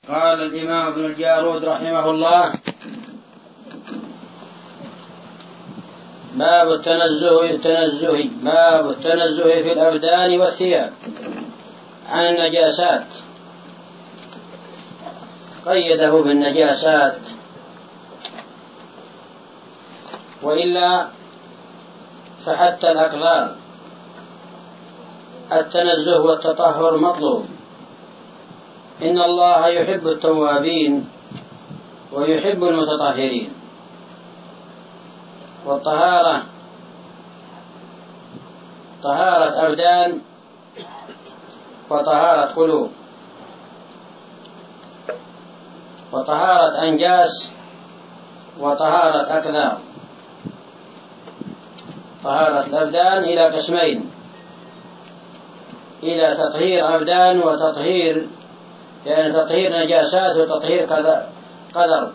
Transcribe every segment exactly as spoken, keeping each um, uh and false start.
قال الإمام ابن الجارود رحمه الله: باب التنزه التنزه باب التنزه في الأبدان والثياب عن النجاسات. قيده بالنجاسات، وإلا فحتى الأقذار التنزه والتطهر مطلوب. إن الله يحب التوابين ويحب المتطهرين. والطهارة طهارة أبدان وطهارة قلوب، وطهارة أنجاس وطهارة أكذاب. طهارة الأبدان إلى قسمين: إلى تطهير أبدان وتطهير يعني تطهير نجاسات وتطهير قدر.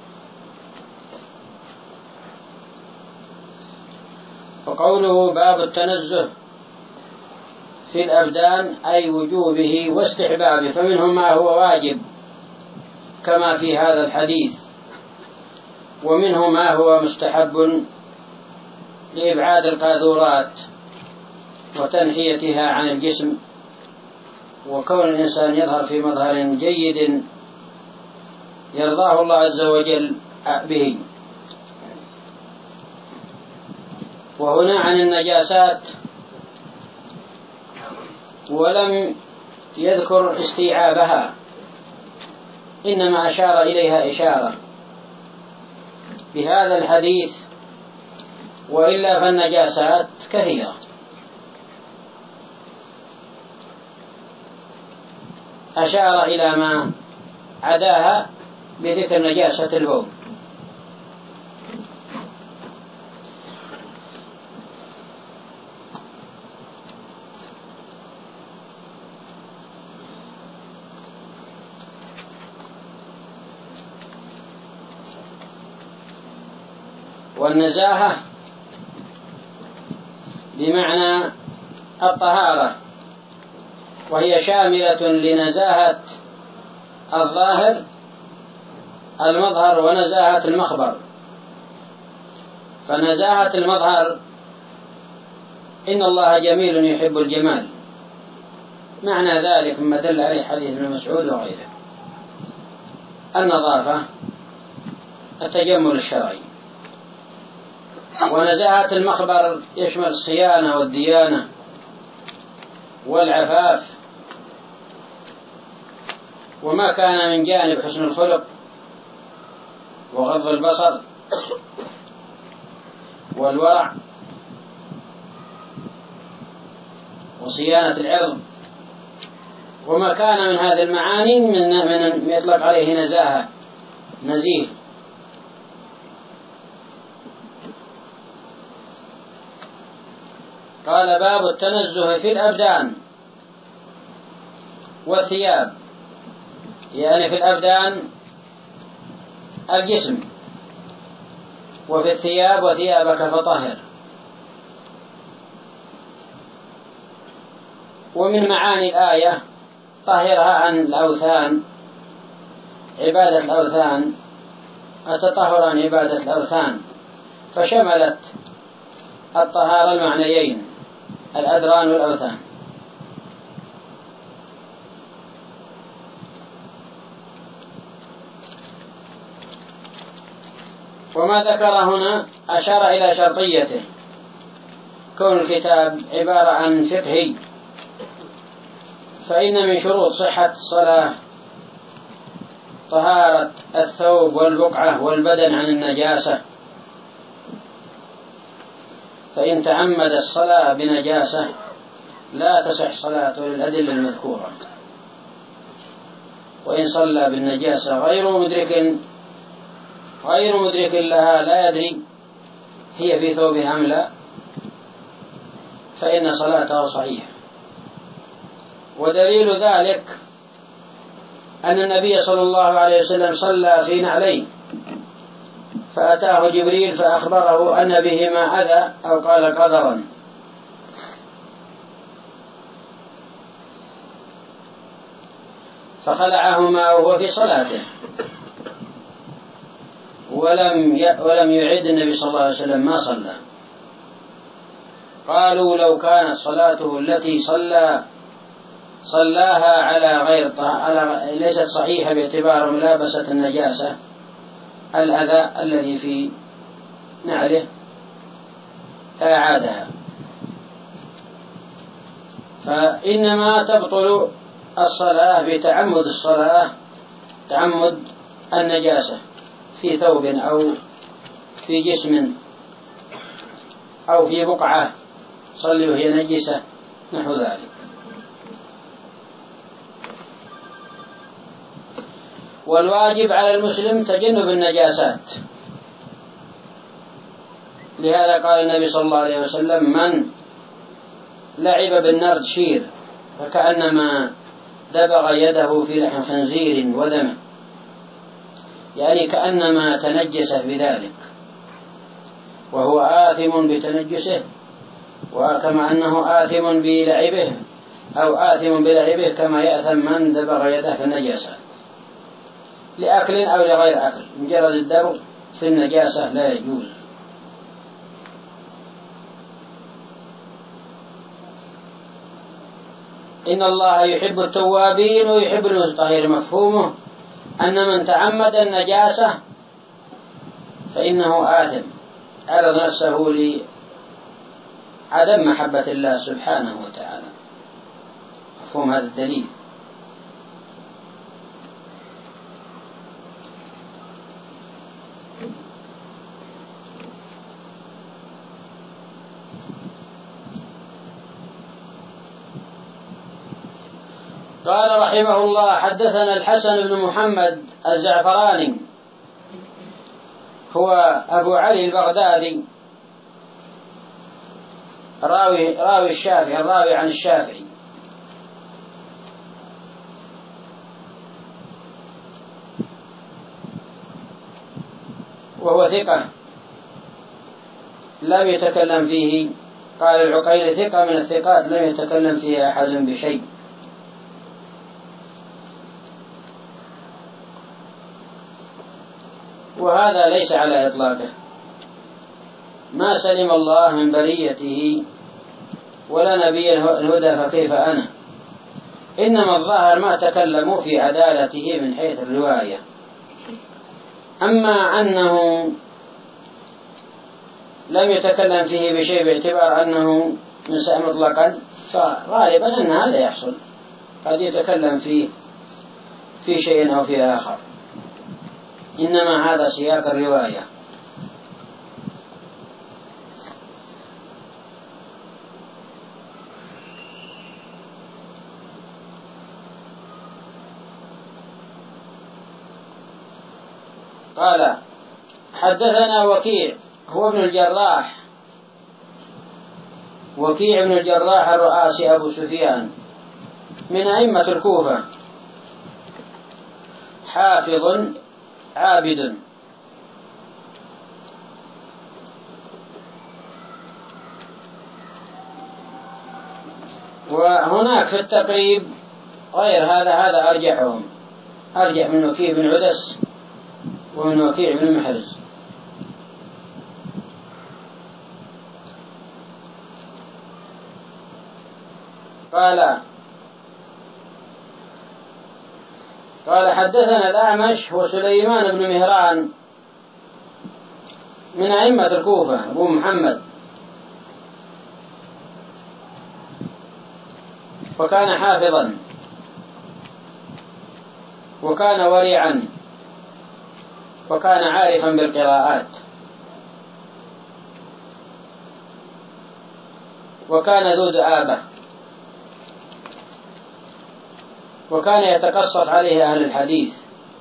فقوله باب التنزه في الأبدان أي وجوبه واستحبابه، فمنهم ما هو واجب كما في هذا الحديث، ومنه ما هو مستحب لإبعاد القاذورات وتنحيتها عن الجسم، وكون الإنسان يظهر في مظهر جيد يرضاه الله عز وجل به. وهنا عن النجاسات ولم يذكر استيعابها، إنما أشار إليها إشارة بهذا الحديث، وإلا فالنجاسات كثيرة. أشار إلى ما عداها بذكر نجاسة البول. والنزاهة بمعنى الطهارة، وهي شاملة لنزاهة الظاهر المظهر ونزاهة المخبر. فنزاهة المظهر: إن الله جميل يحب الجمال، معنى ذلك مما دل عليه حديث ابن مسعود وغيره. النظافة التجمل الشرعي. ونزاهة المخبر يشمل الصيانة والديانة والعفاف، وما كان من جانب حسن الخلق وغض البصر والورع وصيانة العرض، وما كان من هذه المعاني من من يطلق عليه نزاهة، نزيه. قال باب التنزه في الأبدان والثياب، يعني في الأبدان الجسم، وفي الثياب وثيابك فطهر. ومن معاني الآية طهرها عن الأوثان، عبادة الأوثان، التطهر عن عبادة الأوثان، فشملت الطهارة المعنيين: الأدران والأوثان. وما ذكر هنا أشار إلى شرطيته، كون الكتاب عبارة عن فقهي، فإن من شروط صحة الصلاة طهارة الثوب والبقعة والبدن عن النجاسة، فإن تعمد الصلاة بنجاسة لا تصح صلاته للأدلة المذكورة. وإن صلى بالنجاسة غير مدرك غير مدرك لها، لا يدري هي في ثوبها أم لا، فإن صلاته صحيحة. ودليل ذلك أن النبي صلى الله عليه وسلم صلى في نعلين، فأتاه جبريل فأخبره أن بهما أذى أو قال قذرا، فخلعهما وهو في صلاته ولم ولم يعد النبي صلى الله عليه وسلم ما صلى. قالوا لو كانت صلاته التي صلى صلاها على غير على ليست صحيحة باعتبار ملابسة النجاسة الأذى الذي في نعله فأعادها. فإنما تبطل الصلاة بتعمد الصلاة، تعمد النجاسة في ثوب أو في جسم أو في بقعة صلي وهي نجسة نحو ذلك. والواجب على المسلم تجنب النجاسات، لهذا قال النبي صلى الله عليه وسلم: من لعب بالنرد شير فكأنما دبغ يده في لحم خنزير ودمه، يعني كأنما تنجس بذلك وهو آثم بتنجسه، وكما أنه آثم بلعبه أو آثم بلعبه كما يأثم من دبغ يده في النجاسات لأكل أو لغير أكل. مجرد الدبغ في النجاسة لا يجوز. إن الله يحب التوابين ويحب المتطهرين. مفهومه أن من تعمد النجاسة فإنه آثم، عرض نفسه لعدم محبة الله سبحانه وتعالى. مفهوم هذا الدليل. قال رحمه الله: حدثنا الحسن بن محمد الزعفراني هو أبو علي البغدادي راوي راوي الشافعي الراوي عن الشافعي، وهو ثقة لم يتكلم فيه. قال العقيلي: ثقة من الثقات لم يتكلم فيها أحد بشيء. وهذا ليس على إطلاقه، ما سلم الله من بريته ولا نبي الهدى فكيف أنا. إنما الظاهر ما تكلموا في عدالته من حيث الرواية. أما أنه لم يتكلم فيه بشيء باعتبار أنه نساء مطلقا، فغالبا أن هذا يحصل، قد يتكلم فيه في شيء أو في آخر. إنما هذا سياق الرواية. قال: حدثنا وكيع هو ابن الجراح، وكيع بن الجراح الرؤاسي أبو سفيان من أئمة الكوفة، حافظ عابد، وهناك في التقريب غير هذا هذا أرجحهم، أرجح من وكيع بن عدس ومن وكيع بن محرز. قال قال حدثنا الأعمش هو سليمان بن مهران من أئمة الكوفة أبو محمد، وكان حافظا وكان ورعا وكان عارفا بالقراءات، وكان ذو دآبة، وكان يتقصص عليه أهل الحديث،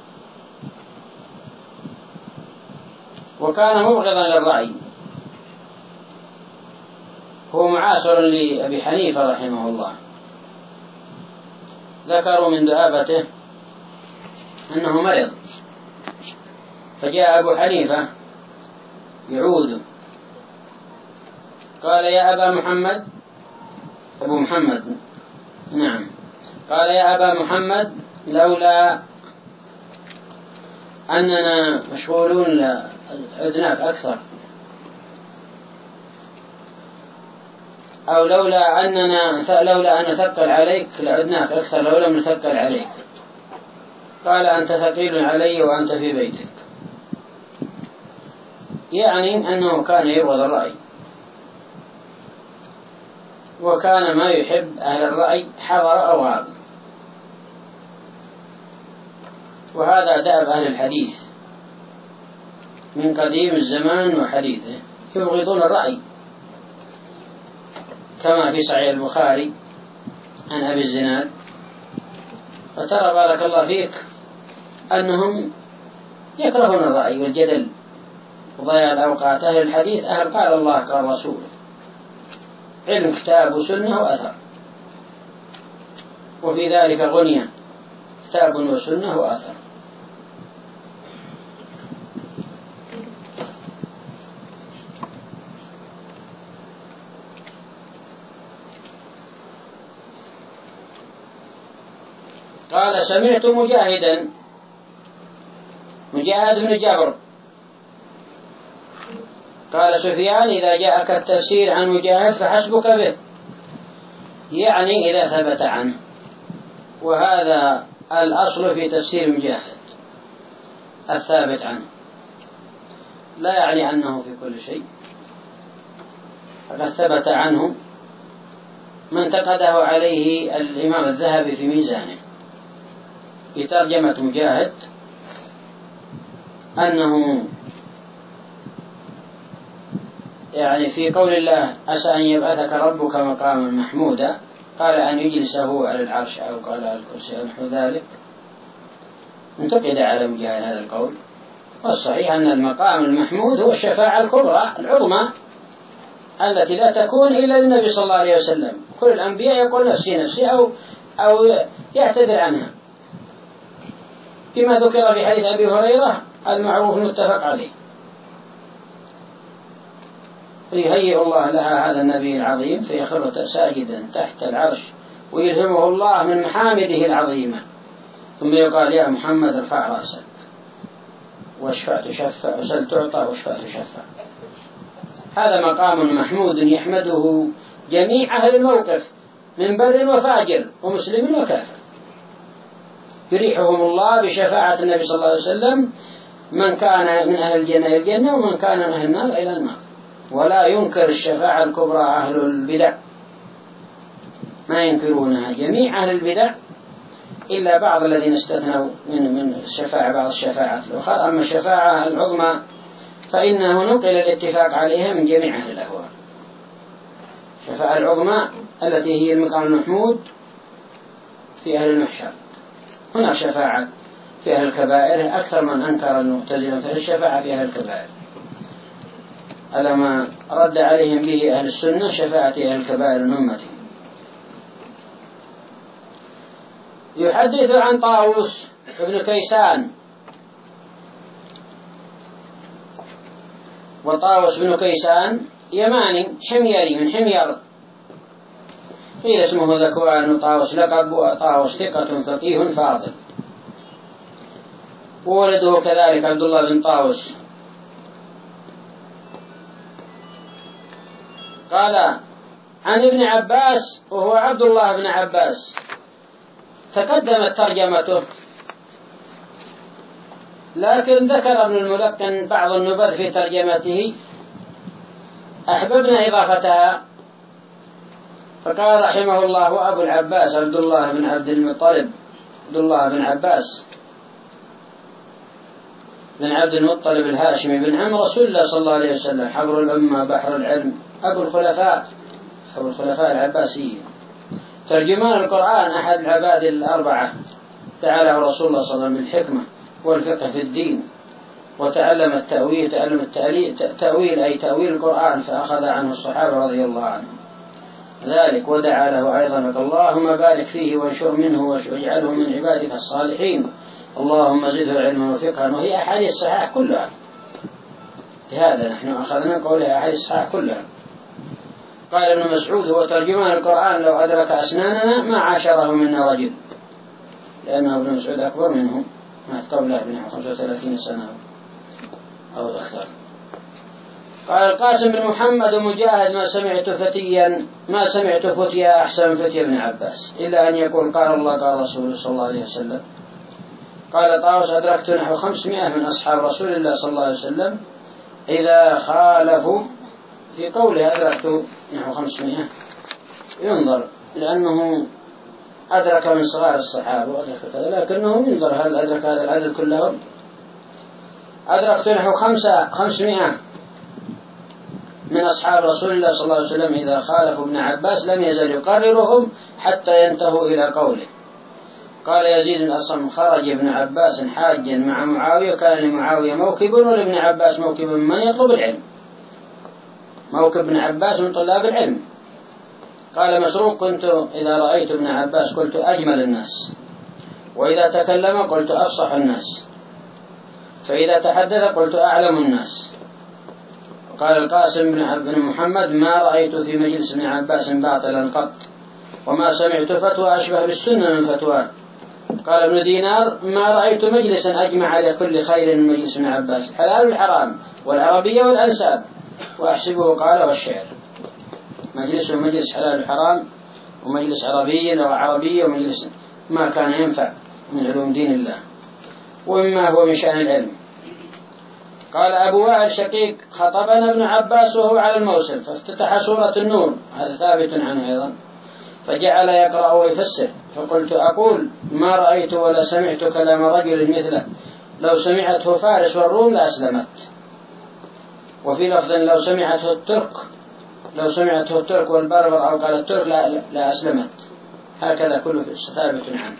وكان مبغضا للرأي. هو معاصر لأبي حنيفة رحمه الله. ذكروا من دآبته أنه مرض، فجاء أبو حنيفة يعود، قال: يا أبا محمد، أبو محمد نعم، قال: يا أبا محمد لولا أننا مشغولون لعدناك أكثر، أو لولا أننا لولا أن نثقل عليك لعدناك أكثر لو لم نثقل عليك. قال أنت ثقيل علي وأنت في بيتك، يعني أنه كان يبغض الرأي، وكان ما يحب أهل الرأي حضر أو غاب. وهذا دأب أهل الحديث من قديم الزمان وحديثه، يبغضون الرأي، كما في صحيح البخاري عن أبي الزناد. فترى بارك الله فيك أنهم يكرهون الرأي والجدل وضياع الأوقات. أهل الحديث أهل قال الله قال رسوله، علم كتاب وسنة وأثر، وفي ذلك غنية، كتاب وسنة وأثر. قال سمعت مجاهدا، مجاهد بن جبر، قال سفيان إذا جاءك التفسير عن مجاهد فحسبك به، يعني إذا ثبت عنه. وهذا الأصل في تفسير مجاهد الثابت عنه، لا يعني أنه في كل شيء، فقد ثبت عنه ما انتقده عليه الإمام الذهبي في ميزانه في ترجمة مجاهد، أنه يعني في قول الله عسى أن يبعثك ربك مقاما محمودا، قال أن يجلسه على العرش أو قال على الكرسي أو نحو ذلك، انتقد على مجاهد هذا القول. والصحيح أن المقام المحمود هو الشفاعة الكبرى العظمى التي لا تكون إلا للنبي صلى الله عليه وسلم. كل الأنبياء يقول نفسي نفسي أو, أو يعتذر عنها، كما ذكر في حديث أبي هريرة المعروف المتفق عليه. يهيئ الله لها هذا النبي العظيم فيخر ساجدا تحت العرش ويلهمه الله من محامده العظيمة، ثم يقال يا محمد ارفع رأسك واشفع تشفع وسل تعطى واشفع تشفع. هذا مقام محمود يحمده جميع أهل الموقف من بر وفاجر ومسلم وكافر، يريحهم الله بشفاعة النبي صلى الله عليه وسلم، من كان من أهل الجنة إلى الجنة ومن كان من أهل النار إلى النار. ولا ينكر الشفاعة الكبرى أهل البدع، ما ينكرونها جميع أهل البدع إلا بعض الذين استثنوا من من الشفاعة بعض الشفاعات الأخرى. أما الشفاعة العظمى فإنه نقل الاتفاق عليها من جميع أهل الأهواء. الشفاعة العظمى التي هي المقام المحمود في أهل المحشر. هناك شفاعة في أهل الكبائر أكثر من أنكر المعتزلة في الشفاعة في أهل الكبائر، على ما رد عليهم به أهل السنة شفاعة أهل الكبائر من أمته. يحدث عن طاووس ابن كيسان، وطاووس بن كيسان يماني حميري من حمير، قيل اسمه ذكوان، وطاووس لقب، وطاووس ثقة فقيه فاضل. وولده كذلك عبد الله بن طاووس. قال عن ابن عباس وهو عبد الله بن عباس، تقدمت ترجمته، لكن ذكر ابن الملقن بعض النبذ في ترجمته أحببنا إضافتها، فقال رحمه الله أبو العباس عبد الله بن عبد المطلب، عبد الله بن عباس بن عبد المطلب الهاشمي بن عم رسول الله صلى الله عليه وسلم، حبر الأمة بحر العلم، أبو الخلفاء، أبو الخلفاء العباسيين، ترجمان القرآن، أحد العباد الأربعة تعالى رسول الله صلى الله عليه وسلم بالحكمة والفقه في الدين، وتعلم التأويل، تعلم التأويل أي تأويل القرآن، فأخذ عنه الصحابة رضي الله عنهم ذلك، ودعا له أيضا اللهم بارك فيه وانشر منه واجعله من عبادك الصالحين، اللهم زده علما وفقها. وهي أحاديث الصحاح كلها، لهذا نحن أخذنا قولها أحاديث الصحاح كلها. قال ابن مسعود هو ترجمان القرآن، لو أدرك أسناننا ما عاشره منا رجل. لأنه ابن مسعود أكبر منه، مات قبله بنحو خمسة وثلاثين سنة أو أكثر. قال القاسم بن محمد ومجاهد: ما سمعت فتيا ما سمعت فتيا أحسن فتي ابن عباس، إلا أن يقول قال الله قال رسوله صلى الله عليه وسلم. قال طاووس: أدركت نحو خمسمائة من أصحاب رسول الله صلى الله عليه وسلم إذا خالفوا، في قوله أدركت نحو خمسمائة ينظر، لأنه أدرك من صغار الصحابة وأدرك كذا، لكنه ينظر هل أدرك هذا العدد كلهم. أدركت نحو خمسة خمسمائة من أصحاب رسول الله صلى الله عليه وسلم إذا خالفوا ابن عباس لم يزل يقررهم حتى ينتهوا إلى قوله. قال يزيد بن أصم: خرج ابن عباس حاجا مع معاوية، كان لمعاوية موكب ولابن عباس موكب من يطلب العلم، موكب ابن عباس من طلاب العلم. قال مسروق: كنت إذا رأيت ابن عباس قلت أجمل الناس، وإذا تكلم قلت أفصح الناس، فإذا تحدث قلت أعلم الناس. قال القاسم بن محمد: ما رأيت في مجلس ابن عباس باطلا قط، وما سمعت فتوى أشبه بالسنة من فتوى. قال ابن دينار: ما رأيت مجلسا أجمع على كل خير من مجلس ابن عباس، الحلال والحرام والعربية والأنساب، وأحسبه قال والشعر. مجلسه مجلس حلال وحرام، ومجلس عربي وعربية، ومجلس ما كان ينفع من علوم دين الله ومما هو من شأن العلم. قال أبو وائل شقيق: خطبنا ابن عباس وهو على الموسم فافتتح سورة النور، هذا ثابت عنه أيضا، فجعل يقرأ ويفسر، فقلت أقول: ما رأيت ولا سمعت كلام رجل مثله، لو سمعته فارس والروم لأسلمت. وفي لفظ: لو سمعته الترك لو سمعته الترك والبربر، أو قال الترك لا, لا أسلمت. هكذا كله ثابت عنه.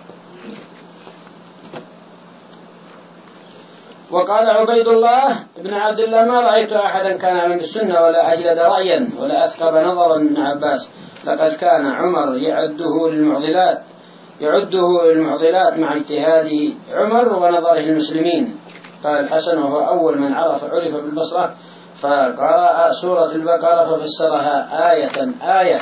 وقال عبيد الله بن عبد الله: ما رأيت أحدا كان من السنة ولا أجلد رأيا ولا أثقب نظرا من ابن عباس، لقد كان عمر يعده للمعضلات يعده للمعضلات مع اجتهاد عمر ونظره المسلمين. قال الحسن: وهو أول من عرف عرف بالبصرة، فقرأ سورة البقرة ففسرها آية آية.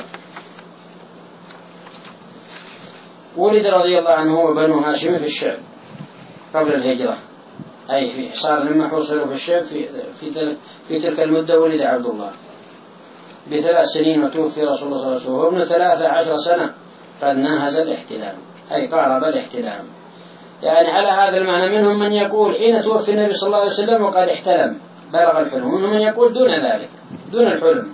ولد رضي الله عنه وبنو هاشم في الشعب قبل الهجرة، أي في صار لما حصلوا في الشعب في, في, تلك في تلك المدة ولد عبد الله بثلاث سنين، وتوفي رسول الله صلى الله عليه وسلم وهو ابن ثلاثة عشر سنة، قد ناهز الاحتلام، أي قارب الاحتلام. يعني على هذا المعنى منهم من يقول حين توفي النبي صلى الله عليه وسلم وقد احتلم بلغ الحلم، ومنهم من يقول دون ذلك دون الحلم.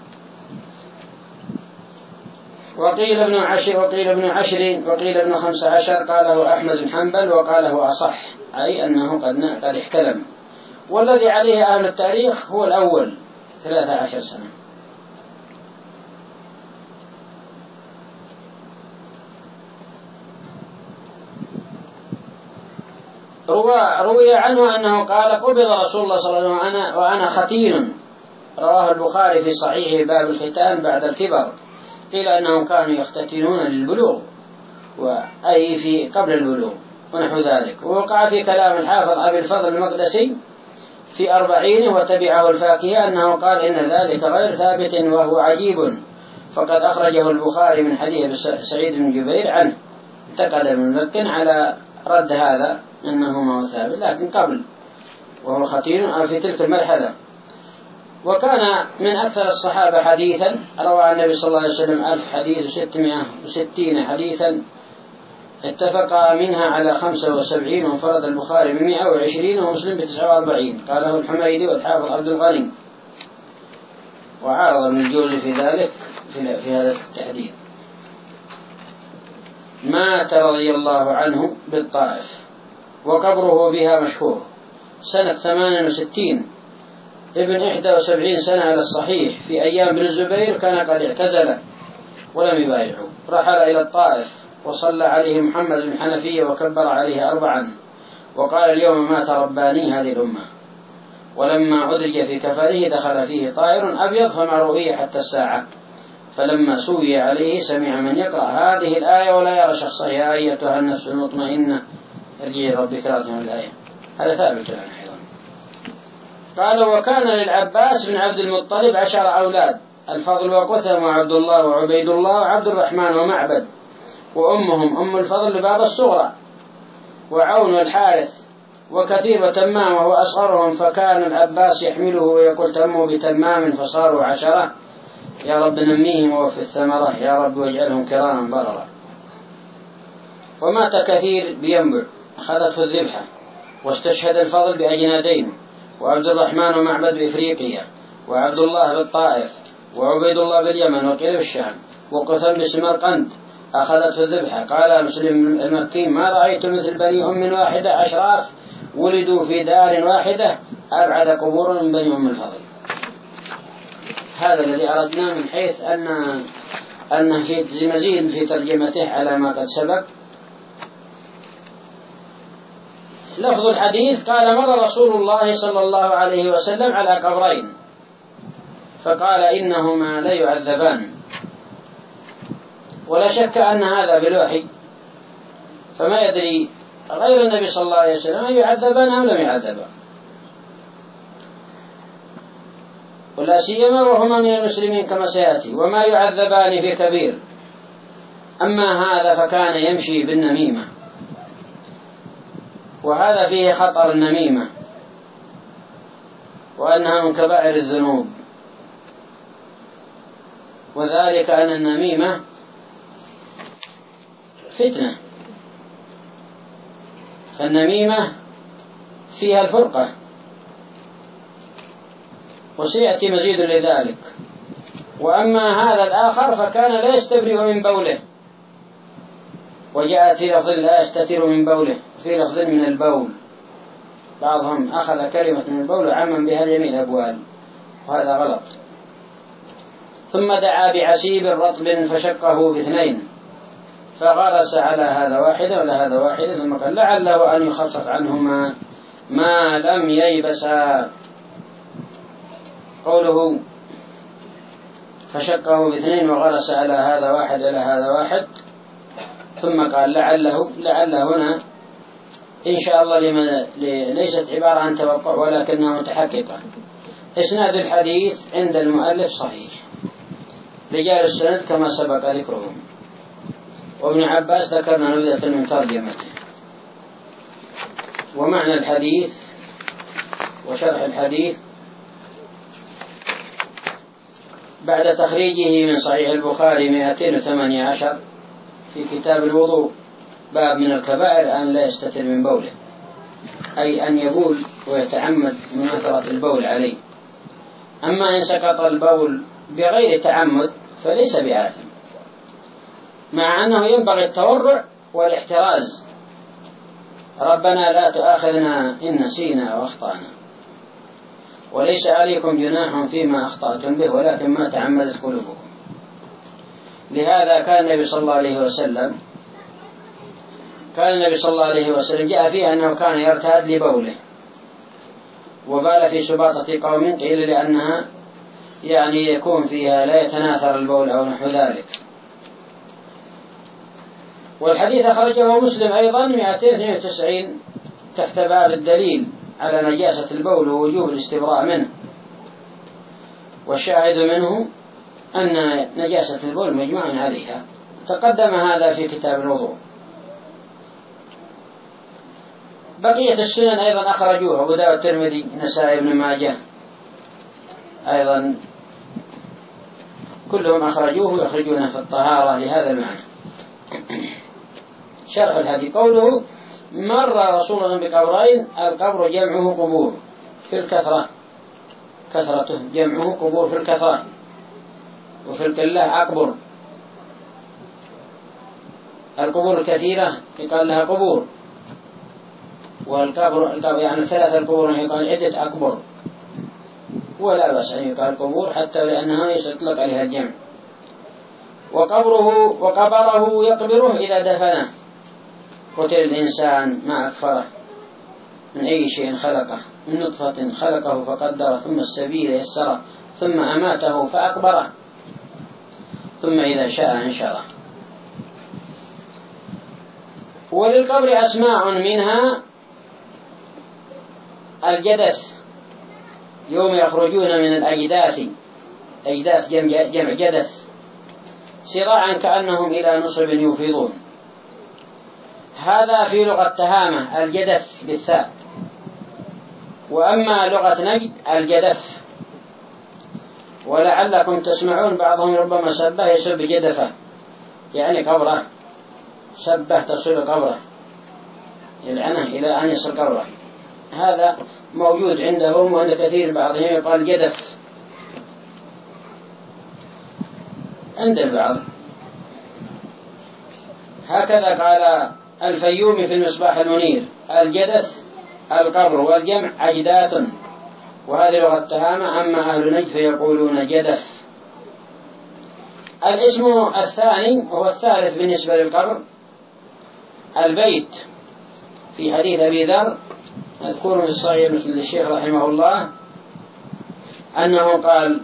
وقيل ابن عشر وقيل ابن عشر وقيل ابن خمس عشر، قاله أحمد بن حنبل وقاله أصح، أي أنه قد قد احتلم. والذي عليه أهل التاريخ هو الأول ثلاثة عشر سنة. روي عنه أنه قال: قبض رسول الله صلى الله عليه وسلم وأنا, وأنا ختين. رواه البخاري في صحيحه باب الختان بعد الكبر. قيل أنهم كانوا يختتنون للبلوغ، أي في قبل البلوغ ونحو ذلك. ووقع في كلام الحافظ أبي الفضل المقدسي في أربعين وتبعه الفاكهة أنه قال إن ذلك غير ثابت وهو عجيب، فقد أخرجه البخاري من حديث سعيد بن جبير عنه. انتقد ابن ملكن على رد هذا أنه ما هو ثابت، لكن قبل وهو ختين في تلك المرحلة. وكان من أكثر الصحابة حديثا، روى عن النبي صلى الله عليه وسلم ألف حديث وستمائة وستين حديثا، اتفق منها على خمسة وسبعين، وانفرد البخاري بمئة وعشرين ومسلم بتسعة وأربعين، قاله الحميدي والحافظ عبد الغني، وعارض ابن الجوزي في ذلك في هذا التحديد. مات رضي الله عنه بالطائف، وقبره بها مشهور، سنة ثمان وستين، ابن إحدى وسبعين سنة على الصحيح، في أيام بن الزبير كان قد اعتزل ولم يبايعه. رحل إلى الطائف وصلى عليه محمد بن حنفية وكبر عليه أربعا، وقال: اليوم مات رباني هذه الأمة. ولما أدرج في كفره دخل فيه طائر أبيض فما رؤي حتى الساعة، فلما سوي عليه سمع من يقرأ هذه الآية ولا يرى شخصا: يا أيتها النفس المطمئنة ارجعي ربك راضية. الآية هذا ثابت عنه أيضا. قال: وكان للعباس بن عبد المطلب عشر أولاد: الفضل وقثم وعبد الله وعبيد الله وعبد الرحمن ومعبد، وأمهم أم الفضل لبابا الصغرى. وعون والحارث وكثير وتمام وهو أصغرهم، فكان العباس يحمله ويقول تموا بتمام فصاروا عشرة، يا رب نميهم وفي الثمرة، يا رب واجعلهم كراما بررا. ومات كثير بينبع أخذته الذبحة، واستشهد الفضل بأجنادين، وعبد الرحمن ومعبد بإفريقيا، وعبد الله بالطائف، وعبيد الله باليمن وقيل بالشام، وقتل بسمرقند أخذته الذبحة. قال مسلم المكي ما رأيت مثل بني أم واحدة أشراف ولدوا في دار واحدة أبعد قبورا من بني أم الفضل. هذا الذي أردنا من حيث أن أنه في مزيد في ترجمته على ما قد سبق. لفظ الحديث قال مر رسول الله صلى الله عليه وسلم على قبرين فقال إنهما لا يعذبان، ولا شك أن هذا بالوحي، فما يدري غير النبي صلى الله عليه وسلم يعذبان أم لم يعذبان، ولا سيما وهما من المسلمين كما سيأتي. وما يعذبان في كبير. أما هذا فكان يمشي بالنميمة، وهذا فيه خطر النميمة، وأنها من كبائر الذنوب، وذلك أن النميمة فتنة، فالنميمة فيها الفرقة، وسيأتي مزيد لذلك. وأما هذا الآخر فكان لا يستبرئ من بوله، وجاءت في لفظ لا يستتر من بوله، في لفظ من البول، بعضهم أخذ كلمة من البول وعمم بها جميع الأبوال، وهذا غلط. ثم دعا بعسيب رطب فشقه باثنين، فغرس على هذا واحدا ولا هذا واحدا، ثم قال لعله أن يخفف عنهما ما لم ييبسا. قوله فشقه باثنين وغرس على هذا واحد على هذا واحد، ثم قال لعله، لعل هنا إن شاء الله لما ليست عبارة عن توقع ولكنها متحققة. إسناد الحديث عند المؤلف صحيح، رجال السند كما سبق ذكرهم. وابن عباس ذكرنا نبذة من ترجمته. ومعنى الحديث وشرح الحديث بعد تخريجه من صحيح البخاري مئتين وثمانية عشر في كتاب الوضوء، باب من الكبائر أن لا يستتر من بوله، أي أن يبول ويتعمد مناثرة البول عليه. أما إن سقط البول بغير تعمد فليس بآثم، مع أنه ينبغي التورع والاحتراز. ربنا لا تؤاخذنا إن نسينا وأخطأنا، وليس عليكم جناح فيما أخطأتم به ولكن ما تعمدت قلوبكم. لهذا كان النبي صلى الله عليه وسلم كان النبي صلى الله عليه وسلم جاء فيه أنه كان يرتاد لبوله، وبال في سباطة قوم، قيل لأنها يعني يكون فيها لا يتناثر البول أو نحو ذلك. والحديث أخرجه مسلم أيضا مئتين واثنين وتسعين تحت باب الدليل على نجاسة البول ووجوب الاستبراء منه. والشاهد منه أن نجاسة البول مجمع عليها، تقدم هذا في كتاب الوضوء. بقية السنن أيضا أخرجوها، أبو داود الترمذي نسائي بن ماجه أيضا كلهم أخرجوه ويخرجونه في الطهارة لهذا المعنى. شرح الحديث قوله مر رسول الله بقبرين، القبر جمعه قبور في الكثرة، كثرته جمعه قبور في الكثرة، وفي القلة أقبر. القبور الكثيرة يقال لها قبور، والقبر يعني ثلاثة القبور يقال عدة أقبر، ولا بأس أن يقال قبور حتى لأنها يطلق عليها الجمع. وقبره وقبره يقبره إذا دفنه. قتل الإنسان ما أكفره من أي شيء خلقه، من نطفة خلقه فقدره، ثم السبيل يسره، ثم أماته فأقبره، ثم إذا شاء أنشره. وللقبر أسماء منها الجدث، يوم يخرجون من الأجداث، أجداث جمع جدث، سراعا كأنهم إلى نصب يوفضون. هذا في لغة تهامة الجدث بالثاء، وأما لغة نجد الجدث. ولعلكم تسمعون بعضهم ربما سبه يسب جدفه، يعني قبره، سبه تصل قبره، يلعنه إلى أن يصل قبره. هذا موجود عندهم، وعند كثير بعضهم يقال جدف عند البعض. هكذا قال الفيومي في المصباح المنير: الجدث القبر، والجمع أجداث، وهذه لغة تهامة. أما أهل نجد فيقولون جدف. الاسم الثاني وهو الثالث بالنسبة للقبر البيت. في حديث أبي ذر أذكره في الصحيح للشيخ رحمه الله أنه قال: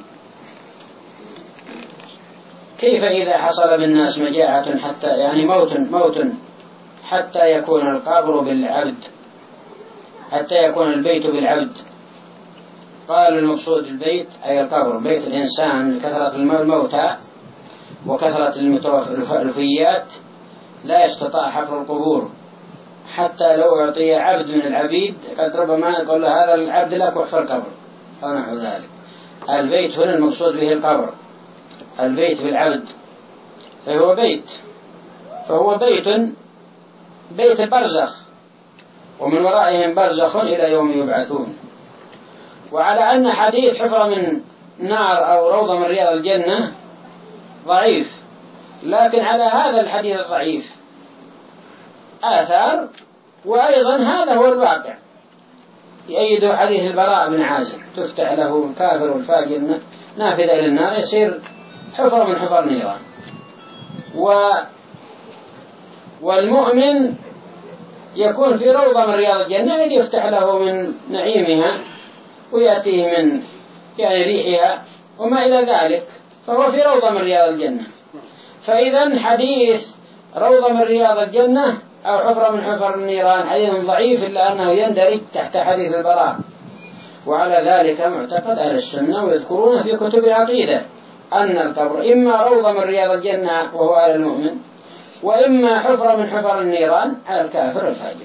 كيف إذا حصل بالناس مجاعة حتى يعني موت موت حتى يكون القبر بالعبد، حتى يكون البيت بالعبد؟ قال: المقصود البيت أي القبر، بيت الإنسان كثرة الموتى وكثرة الوفيات لا يستطاع حفر القبور، حتى لو أعطي عبد من العبيد قد ربما يقول له: هذا العبد لك واحفر قبر أو نحو ذلك. البيت هنا المقصود به القبر، البيت بالعبد، فهو بيت فهو بيت بيت البرزخ، ومن ورائهم برزخ إلى يوم يبعثون. وعلى أن حديث حفرة من نار أو روضة من رياض الجنة ضعيف، لكن على هذا الحديث الضعيف آثار، وأيضا هذا هو الواقع يؤيد حديث البراء بن عازب: تفتح له الكافر والفاجر نافذة إلى النار يصير حفرة من حفر نيران. و والمؤمن يكون في روضة من رياض الجنة الذي يفتح له من نعيمها ويأتيه من يعني ريحها وما إلى ذلك، فهو في روضة من رياض الجنة. فإذا حديث روضة من رياض الجنة أو حفرة من حفر النيران حديث ضعيف، إلا أنه يندرج تحت حديث البراء. وعلى ذلك معتقد أهل السنة، ويذكرون في كتب العقيدة أن القبر إما روضة من رياض الجنة وهو على المؤمن، وإما حفرة من حفر النيران على الكافر الفاجر.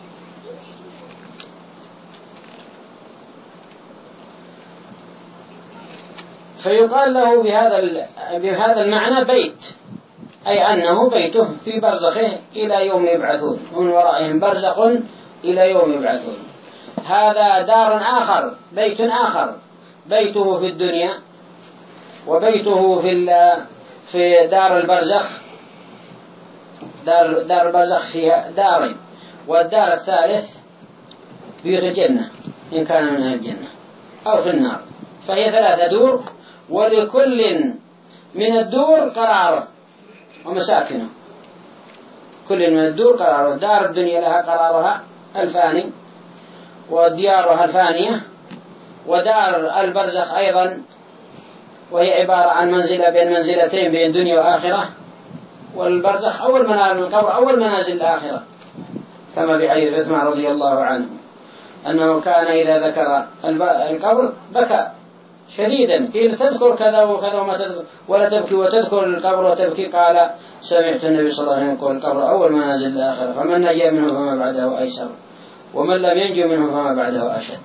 فيقال له بهذا بهذا المعنى بيت، أي أنه بيته في برزخه إلى يوم يبعثون، ومن ورائهم برزخ إلى يوم يبعثون. هذا دار آخر، بيت آخر، بيته في الدنيا، وبيته في في دار البرزخ. دار دار البرزخ فيها دارين، والدار الثالث بيوت الجنة إن كان من الجنة أو في النار، فهي ثلاثة دور، ولكل من الدور قراره ومساكنه. كل من الدور قراره. دار الدنيا لها قرارها الفاني وديارها الفانية، ودار البرزخ أيضا وهي عبارة عن منزلة بين منزلتين بين دنيا وآخرة، والبرزخ أول منازل القبر أول منازل الآخرة، كما في حديث عثمان رضي الله عنه أنه كان إذا ذكر القبر بكى شديدا، قيل: تذكر كذا وكذا وما تذكر ولا تبكي وتذكر القبر وتبكي؟ قال: سمعت النبي صلى الله عليه وسلم يقول: القبر أول منازل الآخرة، فمن نجا منه فما بعده أيسر، ومن لم ينجو منه فما بعده أشد.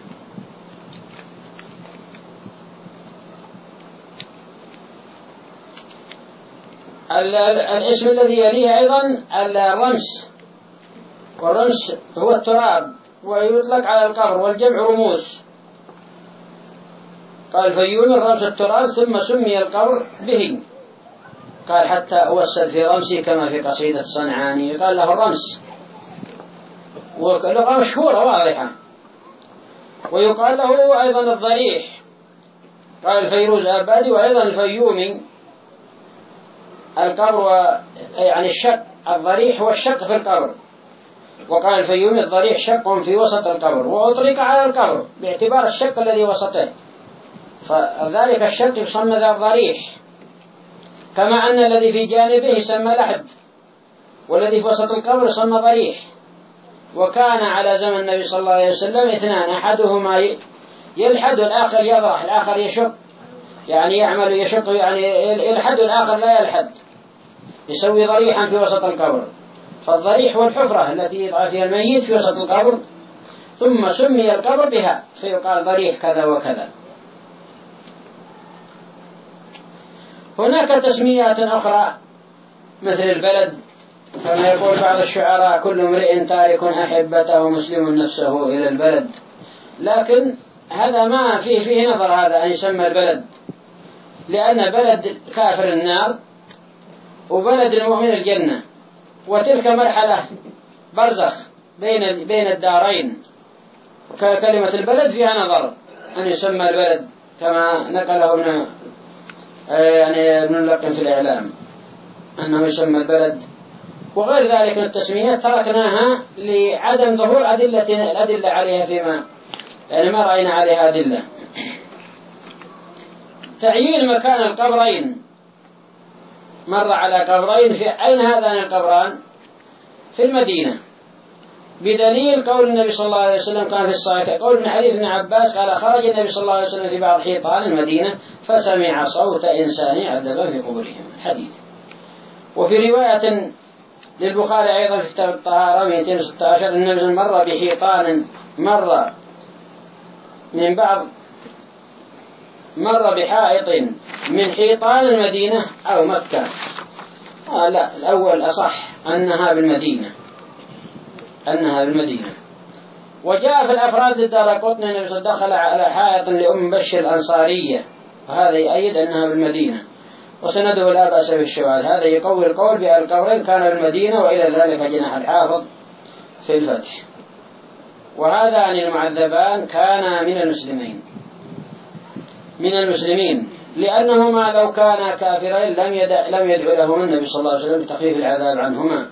الاسم الذي يليه أيضا الرمس، والرمس هو التراب، ويطلق على القبر، والجمع رموس. قال الفيومي: الرمس التراب، ثم سمي القبر به. قال: حتى أوسد في رمسي كما في قصيدة صنعاني، قال له الرمس، ولغة مشهورة واضحة. ويقال له أيضا الضريح. قال الفيروز أبادي وأيضا الفيومي: القبر يعني الشق، الضريح هو الشق في القبر. وقال الفيومي: الضريح شق في وسط القبر، وأطلق على القبر باعتبار الشق الذي وسطه، فذلك الشق يسمى ذا الضريح، كما أن الذي في جانبه يسمى لحد، والذي في وسط القبر يسمى ضريح. وكان على زمن النبي صلى الله عليه وسلم اثنان، أحدهما يلحد والآخر يضرح، الآخر يشق، يعني يعمل يشق، يعني يلحد والآخر لا يلحد، يسوي ضريحا في وسط القبر. فالضريح هو الحفرة التي يضع فيها الميت في وسط القبر، ثم سمي القبر بها فيقال ضريح كذا وكذا. هناك تسميات أخرى مثل البلد، كما يقول بعض الشعراء: كل امرئ تارك أحبته مسلم نفسه إلى البلد. لكن هذا ما فيه فيه نظر، هذا أن يسمى البلد، لأن بلد كافر النار وبلد المؤمن الجنة، وتلك مرحلة برزخ بين بين الدارين. كلمة البلد فيها نظر أن يسمى البلد كما نقله ابن يعني ابن اللقن في الإعلام أنه يسمى البلد. وغير ذلك من التسميات تركناها لعدم ظهور أدلة الأدلة عليها فيما يعني ما رأينا عليها أدلة. تعيين مكان القبرين، مر على قبرين، في أين هذان القبران؟ في المدينة، بدليل قول النبي صلى الله عليه وسلم كان في الصحيح، قول من حديث ابن عباس قال: خرج النبي صلى الله عليه وسلم في بعض حيطان المدينة فسمع صوت إنسان يعذب في قبورهم. الحديث. وفي رواية للبخاري أيضا في كتاب الطهارة مئتين وستة عشر: النبي مر بحيطان، مر من بعض مر بحائط من حيطان المدينة أو مكة. آه لا، الأول أصح أنها بالمدينة، أنها بالمدينة. وجاء في الأفراد للدارقطني أنه دخل على حائط لأم بشر الأنصارية، وهذا يؤيد أنها بالمدينة، وسنده لا بأس بالشواذ. هذا يقوي القول بأن القبرين كان بالمدينة، وإلى ذلك جناح الحافظ في الفتح. وهذان المعذبان كان من المسلمين من المسلمين لأنهما لو كانا كافرين لم يدع لم يدعو لهما النبي صلى الله عليه وسلم بتخفيف العذاب عنهما.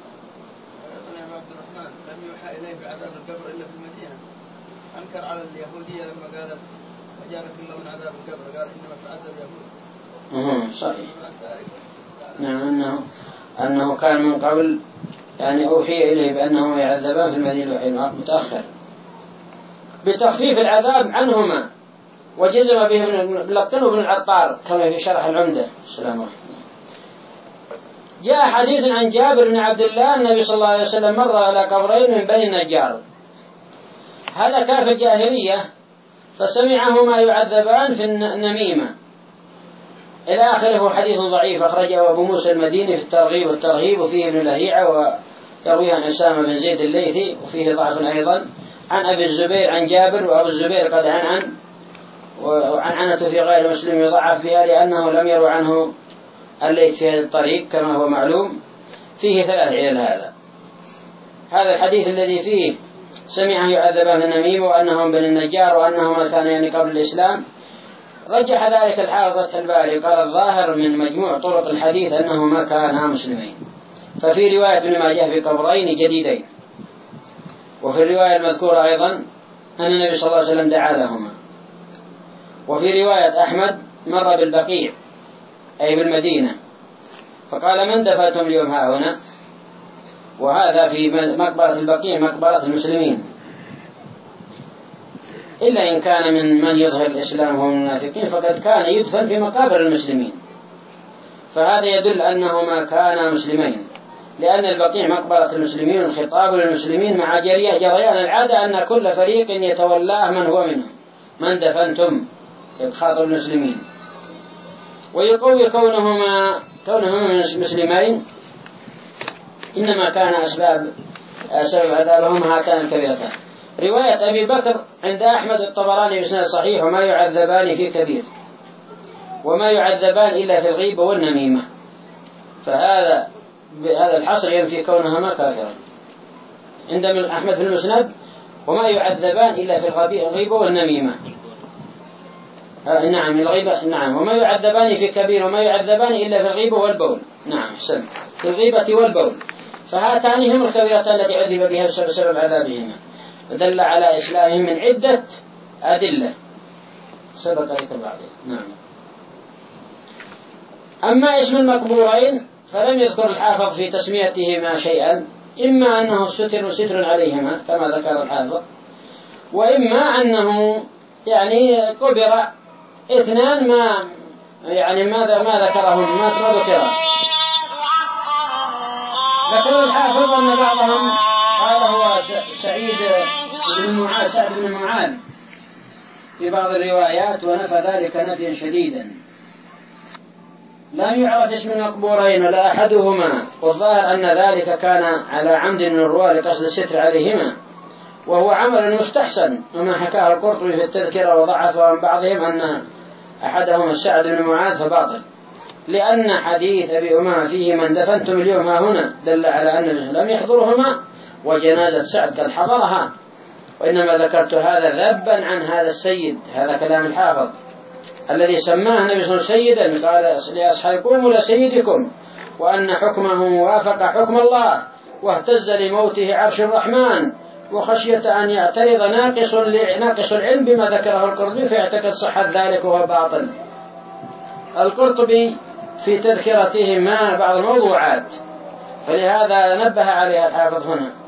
أنكر على اليهودية لما قالت أجارك الله من عذاب القبر، قال إنما تعذب يهود. أمم صحيح. نعم، أنه أنه كان من قبل يعني أوحي إليه بأنه يعذبان في المدينة الوحي متأخر بتخفيف العذاب عنهما. وجزم به ابن اللقن وابن العطار كما في شرح العمدة. السلام عليكم. جاء حديث عن جابر بن عبد الله النبي صلى الله عليه وسلم مر على قبرين من بني النجار، هذا كان في الجاهلية، فسمعهما يعذبان في النميمة إلى آخره. حديث ضعيف أخرجه أبو موسى المديني في الترغيب والترهيب، وفيه ابن لهيعة ويرويه عن أسامة بن زيد الليثي، وفيه ضعف أيضا عن أبي الزبير عن جابر، وأبو الزبير قد عن عن وعن عنته في غير مسلم يضعف بها لأنه لم يرو عنه الليث في هذا الطريق كما هو معلوم. فيه ثلاث علل. هذا هذا الحديث الذي فيه سمعه يعذبان في النميمة وأنهم بني النجار وأنهما كانوا يعني قبل الإسلام، رجح ذلك الحافظ فتح الباري، قال: الظاهر من مجموع طرق الحديث أنهما كانا مسلمين. ففي رواية ابن ماجه في قبرين جديدين، وفي الرواية المذكورة أيضا أن النبي صلى الله عليه وسلم دعا لهما. وفي رواية أحمد مر بالبقيع أي بالمدينة فقال: من دفنتم اليوم ها هنا؟ وهذا في مقبرة البقيع مقبرة المسلمين، إلا إن كان من من يظهر الإسلام وهم المنافقين فقد كان يدفن في مقابر المسلمين. فهذا يدل أنهما كانا مسلمين، لأن البقيع مقبرة المسلمين، الخطاب للمسلمين مع جريان العادة أن كل فريق يتولاه من هو منهم. من دفنتم يخاطب المسلمين. ويقوي كونهما كونهما مسلمين إنما كان أسباب سبب عذابهما هاتان الكبيرتان. رواية أبي بكر عند أحمد الطبراني بسند صحيح: وما يعذبان في كبير وما يعذبان إلا في الغيبة والنميمة. فهذا بهذا الحصر ينفي كونهما كافرين. عند أحمد في المسند: وما يعذبان إلا في الغيبة والنميمة. نعم الغيبة، نعم. وما يعذبان في كبير وما يعذبان إلا في الغيبة والبول. نعم حسن، في الغيبة والبول. فهاتان هم الكبيرتان التي عذب بها بسبب عذابهما، ودل على إسلامهم من عدة أدلة سبق ذكر بعدين. نعم. أما اسم المقبورين فلم يذكر الحافظ في تسميتهما شيئا، إما أنه ستر ستر عليهما كما ذكر الحافظ، وإما أنه يعني قبر اثنان ما يعني ماذا ما ذكرهم ما ذكر. ذكر الحافظ أن بعضهم قال هو سعيد بن معاذ سعد بن معاذ في بعض الروايات، ونفى ذلك نفيا شديدا. لم يعرف اسم المقبورين ولا أحدهما، والظاهر أن ذلك كان على عمد من الرواة لقصد الستر عليهما، وهو عمل مستحسن. وما حكاه القرطبي في التذكرة وضعف عن بعضهم أن أحدهما سعد بن معاذ فباطل، لأن حديث أبي أمامة فيه من دفنتم اليوم ها هنا دل على أن لم يحضرهما، وجنازة سعد قد حضرها. وإنما ذكرت هذا ذبا عن هذا السيد، هذا كلام الحافظ الذي سماه النبي صلى الله عليه وسلم سيدا، قال لأصحابه قوموا لسيدكم، وأن حكمه وافق حكم الله، واهتز لموته عرش الرحمن، وخشية أن يعترض ناقص ناقص العلم بما ذكره القرطبي فيعتقد صحة ذلك وهو باطل. القرطبي في تذكرته ما بعض الموضوعات، فلهذا نبه عليها الحافظ هنا.